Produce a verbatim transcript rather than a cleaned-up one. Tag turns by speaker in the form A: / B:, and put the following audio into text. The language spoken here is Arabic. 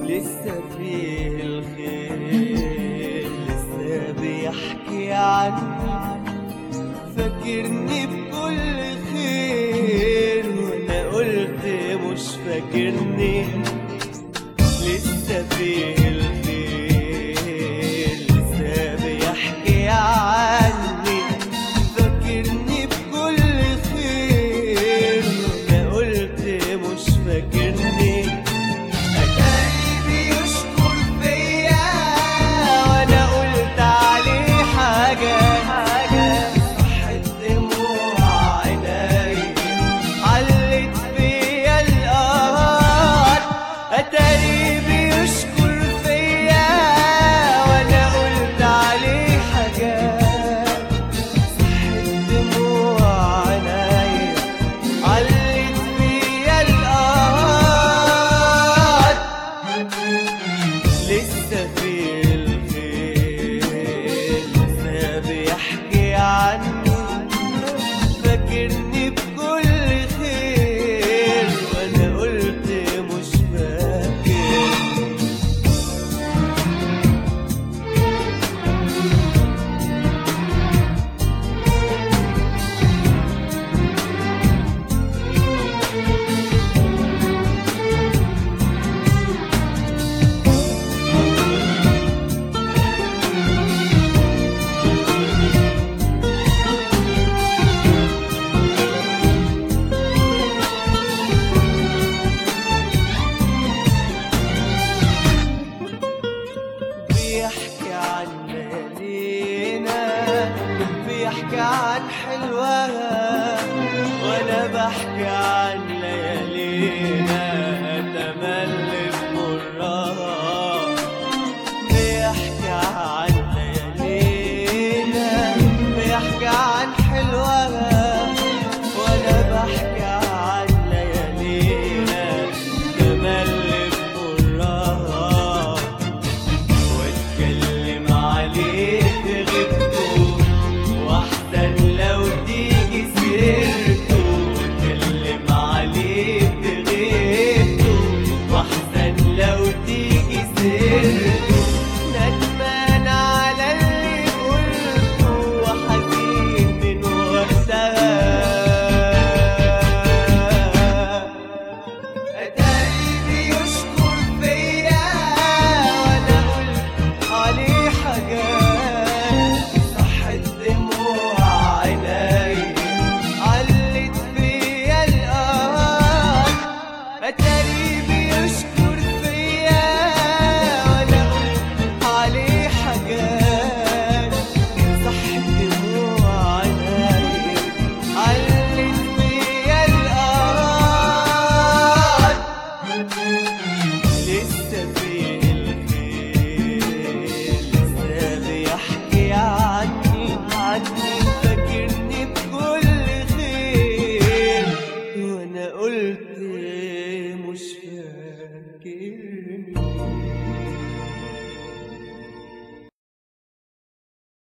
A: لسه فيه الخير، لسه بيحكي عني، فاكرني بكل خير وانا قلت مش فاكرني. لسه فيه الخير، لسه بيحكي عني، فاكرني بكل خير وانا قلت مش فاكرني. لسه في الخير، لسه بيحكي عني، فاكرني بكل خير وانا قلت مش فاكر. بيحكي عن ليالينا، بيحكي عن حلوها، وانا بحكي عن ليالينا تملي بمرها. بيحكي عن ليالينا، بيحكي عن حلوها، وانا بحكي عن ليالينا تملي بمرها. واتكلم عليك غبته، واحسن لو تيجي سيرته. واتكلم عليك غبته، واحسن لو تيجي سيرته.